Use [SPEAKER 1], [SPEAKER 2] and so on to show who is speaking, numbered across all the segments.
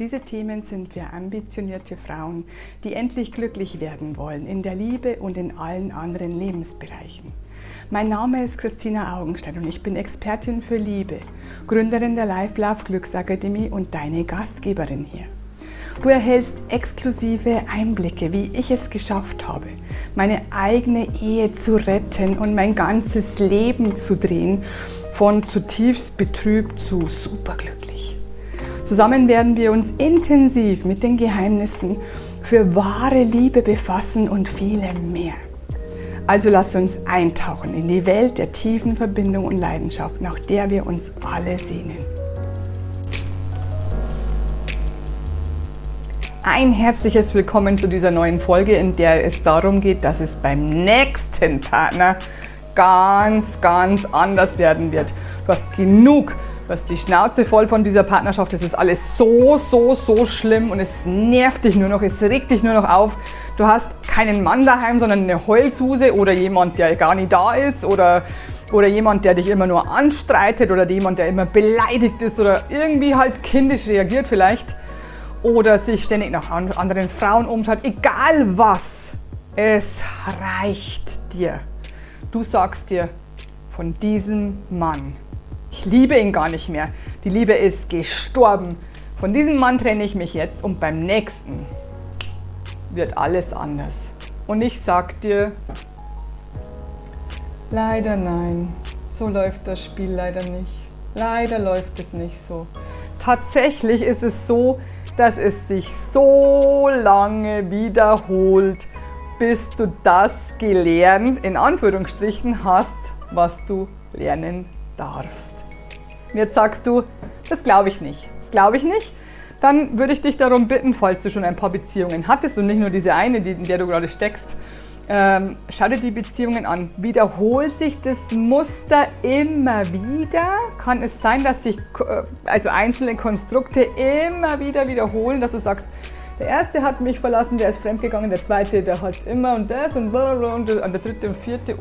[SPEAKER 1] Diese Themen sind für ambitionierte Frauen, die endlich glücklich werden wollen in der Liebe und in allen anderen Lebensbereichen. Mein Name ist Christina Augenstein und ich bin Expertin für Liebe, Gründerin der Life Love Glücksakademie und deine Gastgeberin hier. Du erhältst exklusive Einblicke, wie ich es geschafft habe, meine eigene Ehe zu retten und mein ganzes Leben zu drehen, von zutiefst betrübt zu superglücklich. Zusammen werden wir uns intensiv mit den Geheimnissen für wahre Liebe befassen und vielem mehr. Also lass uns eintauchen in die Welt der tiefen Verbindung und Leidenschaft, nach der wir uns alle sehnen. Ein herzliches Willkommen zu dieser neuen Folge, in der es darum geht, dass es beim nächsten Partner ganz anders werden wird. Du hast genug, du hast die Schnauze voll von dieser Partnerschaft, es ist alles so schlimm und es nervt dich nur noch, es regt dich nur noch auf. Du hast keinen Mann daheim, sondern eine Heulsuse oder jemand, der gar nicht da ist oder jemand, der dich immer nur anstreitet oder jemand, der immer beleidigt ist oder irgendwie halt kindisch reagiert vielleicht. Oder sich ständig nach anderen Frauen umschaut, egal was, es reicht dir. Du sagst dir von diesem Mann, ich liebe ihn gar nicht mehr, die Liebe ist gestorben. Von diesem Mann trenne ich mich jetzt und beim nächsten wird alles anders. Und ich sag dir, leider nein, so läuft das Spiel leider nicht. Leider läuft es nicht so. Tatsächlich ist es so, dass es sich so lange wiederholt, bis du das gelernt, in Anführungsstrichen, hast, was du lernen darfst. Und jetzt sagst du, das glaube ich nicht. Dann würde ich dich darum bitten, falls du schon ein paar Beziehungen hattest und nicht nur diese eine, in der du gerade steckst, schau dir die Beziehungen an. Wiederholt sich das Muster immer wieder? Kann es sein, dass sich also einzelne Konstrukte immer wieder wiederholen, dass du sagst, der erste hat mich verlassen, der ist fremdgegangen, der zweite, der hat immer und das und blablabla und der dritte und vierte,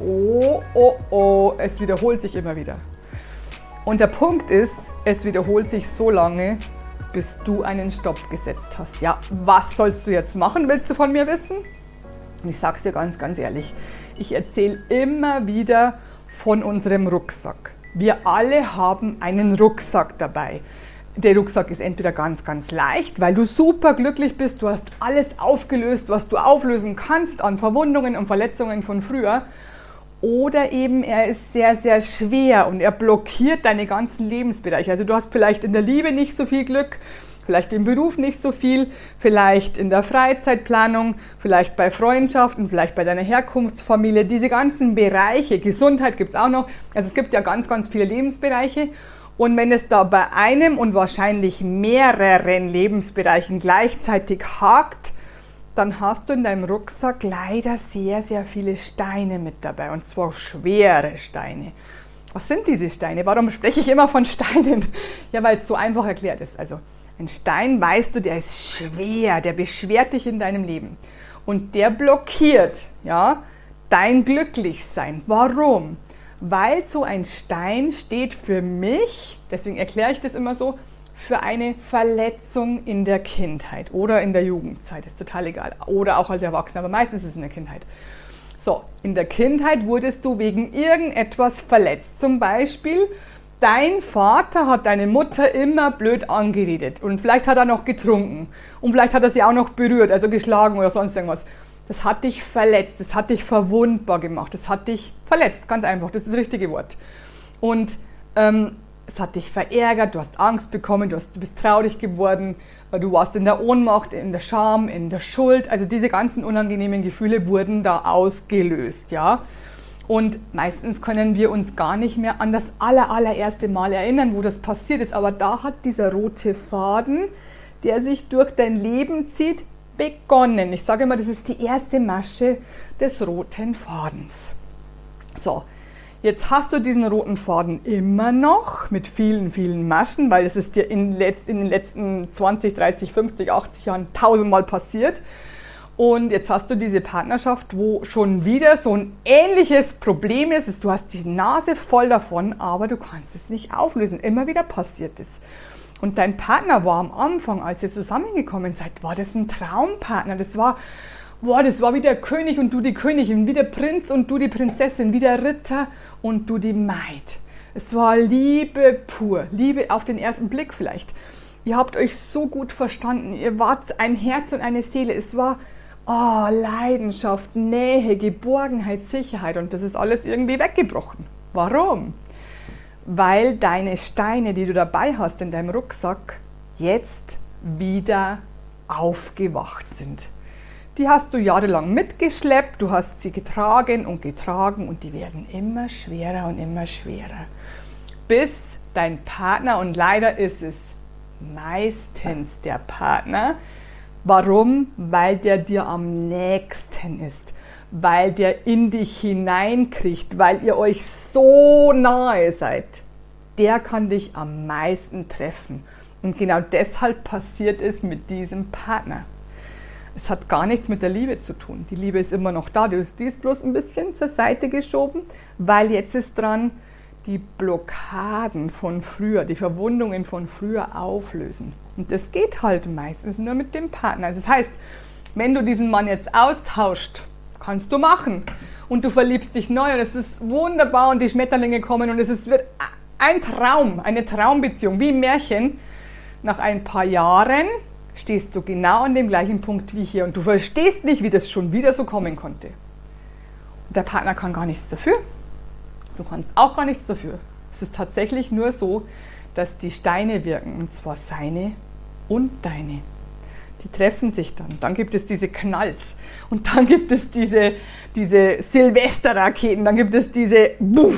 [SPEAKER 1] oh, es wiederholt sich immer wieder. Und der Punkt ist, es wiederholt sich so lange, bis du einen Stopp gesetzt hast. Ja, was sollst du jetzt machen, willst du von mir wissen? Und ich sage es dir ganz ehrlich, ich erzähle immer wieder von unserem Rucksack. Wir alle haben einen Rucksack dabei. Der Rucksack ist entweder ganz leicht, weil du super glücklich bist, du hast alles aufgelöst, was du auflösen kannst an Verwundungen und Verletzungen von früher. Oder eben er ist sehr schwer und er blockiert deine ganzen Lebensbereiche. Also du hast vielleicht in der Liebe nicht so viel Glück, vielleicht im Beruf nicht so viel, vielleicht in der Freizeitplanung, vielleicht bei Freundschaften, vielleicht bei deiner Herkunftsfamilie. Diese ganzen Bereiche, Gesundheit gibt es auch noch. Also es gibt ja ganz viele Lebensbereiche. Und wenn es da bei einem und wahrscheinlich mehreren Lebensbereichen gleichzeitig hakt, dann hast du in deinem Rucksack leider sehr viele Steine mit dabei. Und zwar schwere Steine. Was sind diese Steine? Warum spreche ich immer von Steinen? Ja, weil es so einfach erklärt ist. Also ein Stein, weißt du, der ist schwer, der beschwert dich in deinem Leben. Und der blockiert, ja, dein Glücklichsein. Warum? Weil so ein Stein steht für mich, deswegen erkläre ich das immer so, für eine Verletzung in der Kindheit oder in der Jugendzeit, ist total egal. Oder auch als Erwachsener, aber meistens ist es in der Kindheit. So, in der Kindheit wurdest du wegen irgendetwas verletzt. Zum Beispiel, dein Vater hat deine Mutter immer blöd angeredet und vielleicht hat er noch getrunken und vielleicht hat er sie auch noch berührt, also geschlagen oder sonst irgendwas. Das hat dich verletzt, das hat dich verwundbar gemacht, das hat dich verletzt, ganz einfach, das ist das richtige Wort. Und es hat dich verärgert, du hast Angst bekommen, du bist traurig geworden, du warst in der Ohnmacht, in der Scham, in der Schuld, also diese ganzen unangenehmen Gefühle wurden da ausgelöst, ja. Und meistens können wir uns gar nicht mehr an das allererste Mal erinnern, wo das passiert ist. Aber da hat dieser rote Faden, der sich durch dein Leben zieht, begonnen. Ich sage immer, das ist die erste Masche des roten Fadens. So, jetzt hast du diesen roten Faden immer noch mit vielen Maschen, weil es ist dir in den letzten 20, 30, 50, 80 Jahren 1000-mal passiert. Und jetzt hast du diese Partnerschaft, wo schon wieder so ein ähnliches Problem ist. Du hast die Nase voll davon, aber du kannst es nicht auflösen. Immer wieder passiert es. Und dein Partner war am Anfang, als ihr zusammengekommen seid, war das ein Traumpartner. Das war wie der König und du die Königin, wie der Prinz und du die Prinzessin, wie der Ritter und du die Maid. Es war Liebe pur, Liebe auf den ersten Blick vielleicht. Ihr habt euch so gut verstanden, ihr wart ein Herz und eine Seele. Es war Leidenschaft, Nähe, Geborgenheit, Sicherheit und das ist alles irgendwie weggebrochen. Warum? Weil deine Steine, die du dabei hast in deinem Rucksack, jetzt wieder aufgewacht sind. Die hast du jahrelang mitgeschleppt, du hast sie getragen und die werden immer schwerer und immer schwerer. Bis dein Partner, und leider ist es meistens der Partner, warum? Weil der dir am nächsten ist, weil der in dich hineinkriegt, weil ihr euch so nahe seid. Der kann dich am meisten treffen. Und genau deshalb passiert es mit diesem Partner. Es hat gar nichts mit der Liebe zu tun. Die Liebe ist immer noch da, die ist bloß ein bisschen zur Seite geschoben, weil jetzt ist dran, die Blockaden von früher, die Verwundungen von früher auflösen. Und das geht halt meistens nur mit dem Partner. Also das heißt, wenn du diesen Mann jetzt austauscht, kannst du machen. Und du verliebst dich neu und es ist wunderbar und die Schmetterlinge kommen und wird ein Traum, eine Traumbeziehung, wie im Märchen. Nach ein paar Jahren stehst du genau an dem gleichen Punkt wie hier und du verstehst nicht, wie das schon wieder so kommen konnte. Und der Partner kann gar nichts dafür. Du kannst auch gar nichts dafür. Es ist tatsächlich nur so, dass die Steine wirken, und zwar seine und deine. Die treffen sich dann. Dann gibt es diese Knalls und dann gibt es diese Silvesterraketen, dann gibt es diese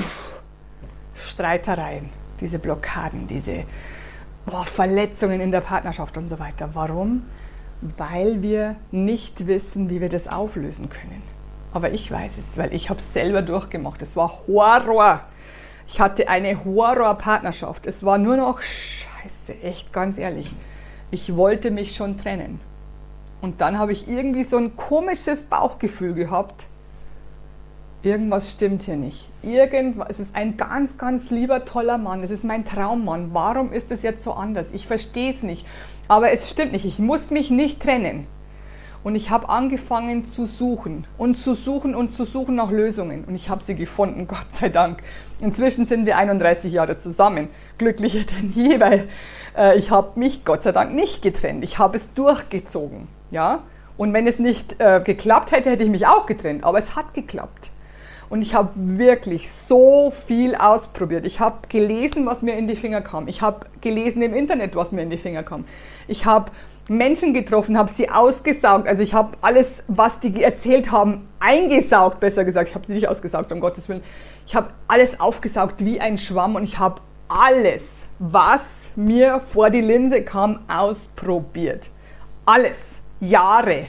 [SPEAKER 1] Streitereien, diese Blockaden, diese Verletzungen in der Partnerschaft und so weiter. Warum? Weil wir nicht wissen, wie wir das auflösen können. Aber ich weiß es, weil ich habe es selber durchgemacht. Es war Horror. Ich hatte eine Horrorpartnerschaft. Es war nur noch Scheiße, echt ganz ehrlich. Ich wollte mich schon trennen. Und dann habe ich irgendwie so ein komisches Bauchgefühl gehabt. Irgendwas stimmt hier nicht. Es ist ein ganz, ganz lieber, toller Mann. Es ist mein Traummann. Warum ist es jetzt so anders? Ich verstehe es nicht. Aber es stimmt nicht. Ich muss mich nicht trennen. Und ich habe angefangen zu suchen und zu suchen und zu suchen nach Lösungen. Und ich habe sie gefunden, Gott sei Dank. Inzwischen sind wir 31 Jahre zusammen. Glücklicher denn je, weil ich habe mich Gott sei Dank nicht getrennt. Ich habe es durchgezogen. Ja? Und wenn es nicht geklappt hätte, hätte ich mich auch getrennt. Aber es hat geklappt. Und ich habe wirklich so viel ausprobiert. Ich habe gelesen, was mir in die Finger kam. Ich habe gelesen im Internet, was mir in die Finger kam. Ich habe Menschen getroffen, habe sie ausgesaugt. Also ich habe alles, was die erzählt haben, eingesaugt, besser gesagt. Ich habe sie nicht ausgesaugt, um Gottes Willen. Ich habe alles aufgesaugt wie ein Schwamm und ich habe alles, was mir vor die Linse kam, ausprobiert. Alles. Jahre.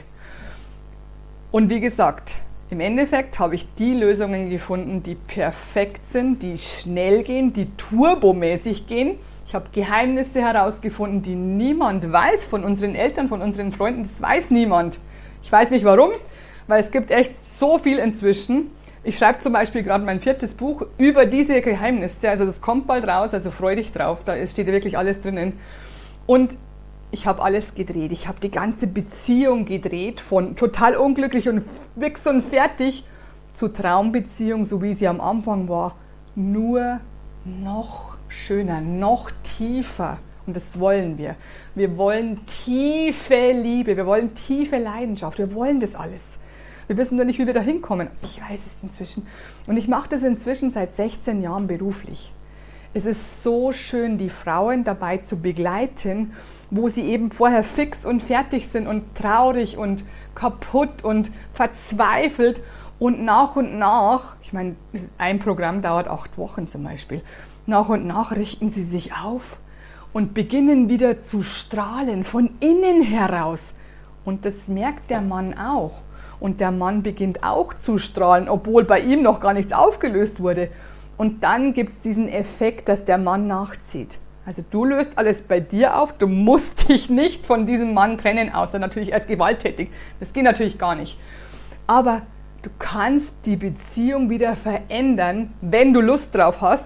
[SPEAKER 1] Und wie gesagt, im Endeffekt habe ich die Lösungen gefunden, die perfekt sind, die schnell gehen, die turbomäßig gehen. Ich habe Geheimnisse herausgefunden, die niemand weiß, von unseren Eltern, von unseren Freunden, das weiß niemand. Ich weiß nicht warum, weil es gibt echt so viel inzwischen. Ich schreibe zum Beispiel gerade mein 4. Buch über diese Geheimnisse, also das kommt bald raus, also freu dich drauf, da steht wirklich alles drinnen. Und ich habe alles gedreht, ich habe die ganze Beziehung gedreht, von total unglücklich und fix und fertig zu Traumbeziehung, so wie sie am Anfang war, nur noch schöner, noch tiefer. Und das wollen wir. Wir wollen tiefe Liebe, wir wollen tiefe Leidenschaft, wir wollen das alles. Wir wissen nur nicht, wie wir da hinkommen. Ich weiß es inzwischen. Und ich mache das inzwischen seit 16 Jahren beruflich. Es ist so schön, die Frauen dabei zu begleiten, wo sie eben vorher fix und fertig sind und traurig und kaputt und verzweifelt und nach, ich meine, ein Programm dauert 8 Wochen zum Beispiel, nach und nach richten sie sich auf und beginnen wieder zu strahlen von innen heraus. Und das merkt der Mann auch. Und der Mann beginnt auch zu strahlen, obwohl bei ihm noch gar nichts aufgelöst wurde. Und dann gibt es diesen Effekt, dass der Mann nachzieht. Also du löst alles bei dir auf, du musst dich nicht von diesem Mann trennen, außer natürlich als gewalttätig. Das geht natürlich gar nicht. Aber du kannst die Beziehung wieder verändern, wenn du Lust drauf hast. Du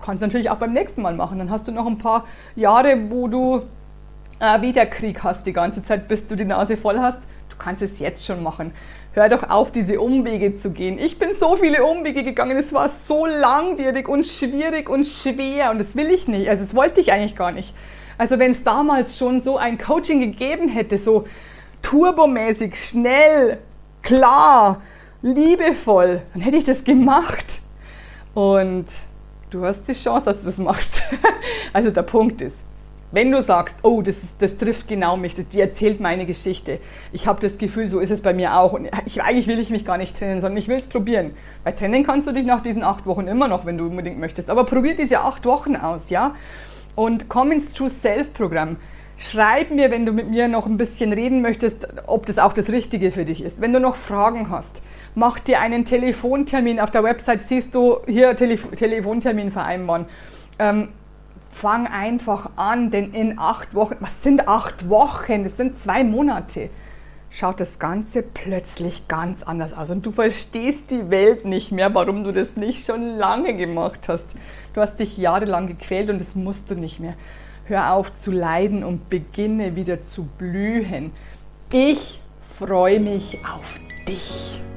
[SPEAKER 1] Kannst du natürlich auch beim nächsten Mal machen. Dann hast du noch ein paar Jahre, wo du wieder Krieg hast die ganze Zeit, bis du die Nase voll hast. Du kannst es jetzt schon machen. Hör doch auf, diese Umwege zu gehen. Ich bin so viele Umwege gegangen, es war so langwierig und schwierig und schwer und das will ich nicht, also das wollte ich eigentlich gar nicht. Also wenn es damals schon so ein Coaching gegeben hätte, so turbomäßig, schnell, klar, liebevoll, dann hätte ich das gemacht. Und du hast die Chance, dass du das machst. Also der Punkt ist, wenn du sagst, oh, das trifft genau mich, die erzählt meine Geschichte. Ich habe das Gefühl, so ist es bei mir auch. Und eigentlich will ich mich gar nicht trennen, sondern ich will es probieren. Weil trennen kannst du dich nach diesen 8 Wochen immer noch, wenn du unbedingt möchtest. Aber probier diese 8 Wochen aus, ja? Und komm ins True Self-Programm. Schreib mir, wenn du mit mir noch ein bisschen reden möchtest, ob das auch das Richtige für dich ist. Wenn du noch Fragen hast, mach dir einen Telefontermin. Auf der Website siehst du hier Telefontermin vereinbaren. Fang einfach an, denn in 8 Wochen, was sind 8 Wochen? Das sind 2 Monate. Schaut das Ganze plötzlich ganz anders aus und du verstehst die Welt nicht mehr, warum du das nicht schon lange gemacht hast. Du hast dich jahrelang gequält und das musst du nicht mehr. Hör auf zu leiden und beginne wieder zu blühen. Ich freue mich auf dich.